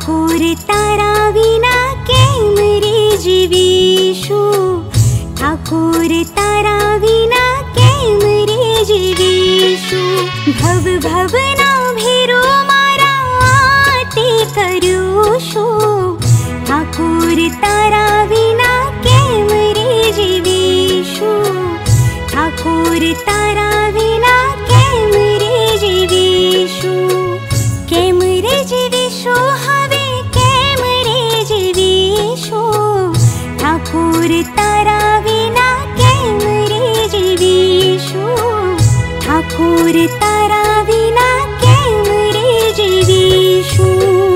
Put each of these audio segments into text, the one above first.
ठाकुर तारा विना केम रे जीवीशु, ठाकुर तारा विना केम रे जीवीशु। भव भवना भेरो मारा आते करूशु, ठाकुर तारा विना केम रे जीवीशु, ठाकुर तारा विना केम रे जीवीशु। केम रे जीवीशु हवे केम रे जीवीशु, ठाकुर तारा विना केम रे जीवीशु, ठाकुर तारा विना केम रे जीवीशु।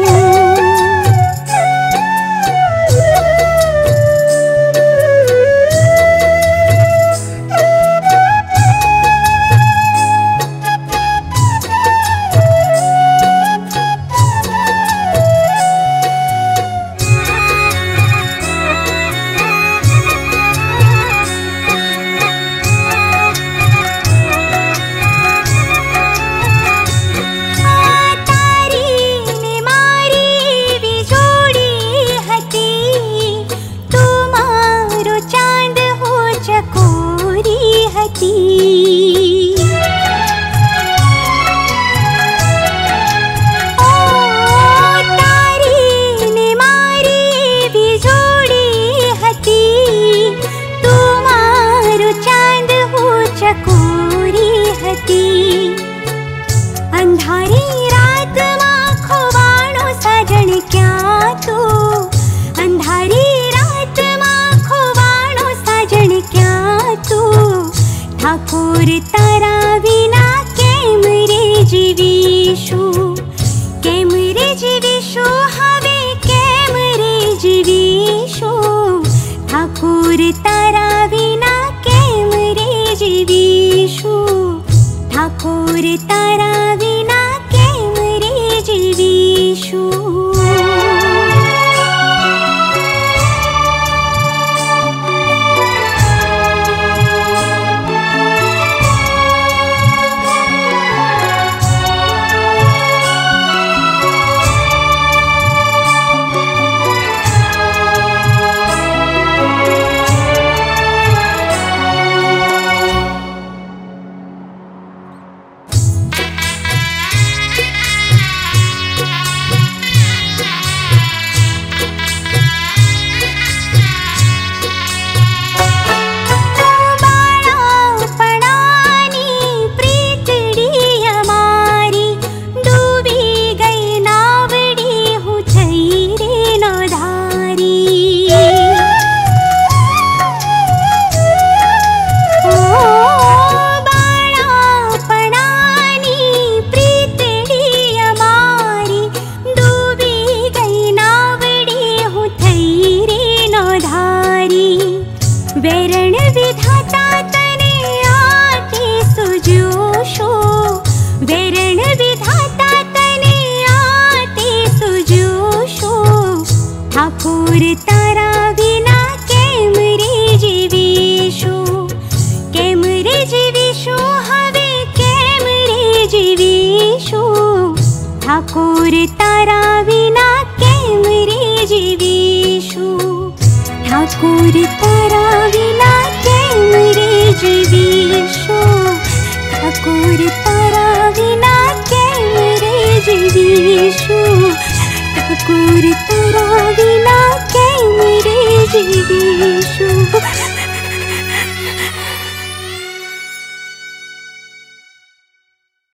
अंधारी रात मां खोवाणो साजन क्या तू, अंधारी रात मां खोवाणो साजन क्या तू। ठाकुर तारा विना केम रे जीवीशु, केम रे जीवीशु हवे केम रे जीवीशु, ठाकुर तारा विना केम रे जीवीशु, ठाकुर तारा विना केम रे जीवीशु। वैरण विधाता तने आते सुजोशो, वैरण विधाता तने आते सुजोशो। ठाकुर तारा विना केम रे जीवीशु, केम रे जीवीशु हवे केम रे जीवीशु, ठाकुर तारा विना केम रे जीवीशु, ठाकुर तारा विना केम रे जीवीशु, ठाकुर तारा विना केम रे जीवीशु, ठाकुर तारा विना केम रे जीवीशु।